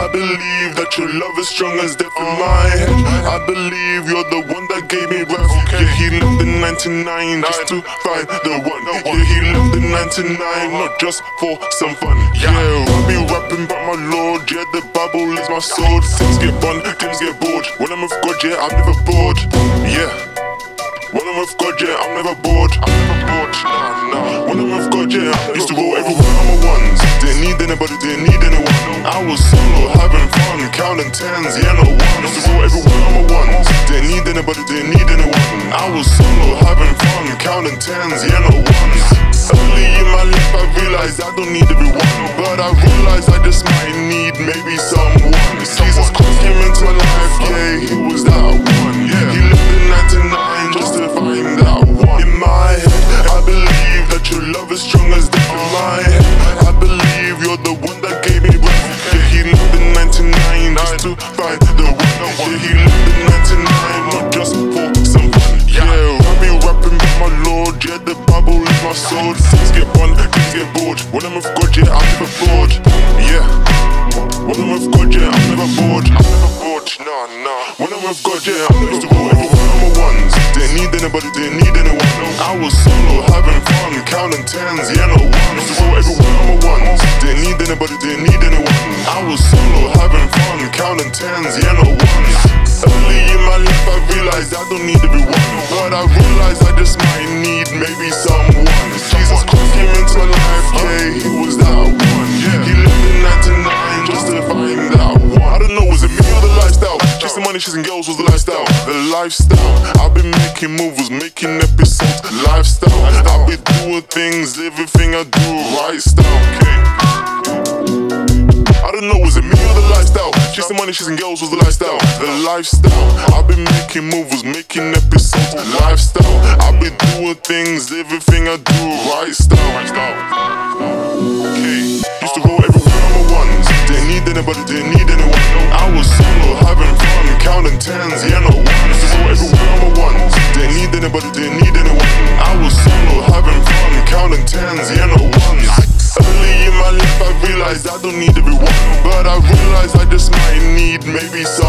I believe that your love is strong as death in my head. I believe you're the one that gave me breath. Yeah, he left the 99 just to find the one. Yeah, he left the 99 not just for some fun. Yeah, I be rapping about my Lord. Yeah, the Bible is my sword. Things get fun, things get bored. When I'm with God, yeah, I'm never bored. Yeah. When I'm with God, yeah, I'm never bored. I'm never bored, nah. When I'm with God, yeah, I used to go everywhere on my ones. Didn't need anybody, didn't need anyone. I was solo, having fun, counting tens, yeah, no one. Used to go everywhere on my ones. Didn't need anybody, didn't need anyone. I was solo, having fun, counting tens, yeah, no one. Early in my life, I realized I don't need everyone, but I realized I just might need maybe someone. Jesus Christ came into my life, yeah, he was that one. Yeah, he lived in 99 just to find that one. In my head, I believe that your love is strong as death. In my head, I believe you're the one that gave me breath. Yeah, he lived in 99 just to find the one. Yeah, he lived in 99 not just for some fun. Yeah, I be rapping about my Lord. Yeah, the Bible is my sword. Things get fun, things get bored. When I'm with God, yeah, I'm never bored. Yeah. When I'm with God, yeah, I'm never bored. I'm never bored, nah. When I'm with God, yeah, I used to go everywhere on my ones. Didn't need anybody, didn't need anyone. I was solo, having fun, counting tens, yeah, no one. Used to go everywhere on my ones. Didn't need anybody, didn't need anyone. I was solo, having fun, counting tens, yeah, no one. Early in my life, I realized I don't need everyone, but I realized I just might need maybe someone. Jesus Christ came into my life, yeah, he was that one. He lived in 99 just to find that one. I don't know, was it me or the lifestyle? Chasing money, chasing girls was the lifestyle. The lifestyle. I've been making moves, making episodes. Lifestyle. I've been doing things, everything I do right style. Okay. I don't know, was it me or the lifestyle? Chasing money, chasing girls was the lifestyle. The lifestyle. I've been making moves, making episodes. Lifestyle. I've been doing things, everything I do right style. Okay. Used to go everywhere on my ones. Didn't need anybody, didn't need anyone. I was solo, having fun, counting tens, yeah, no one. Used to go everywhere on my ones. Didn't need anybody, didn't need anyone. I was solo, having fun, counting tens, yeah, no one. Early in my life, I realized I don't need everyone, but I realized I just might need maybe some.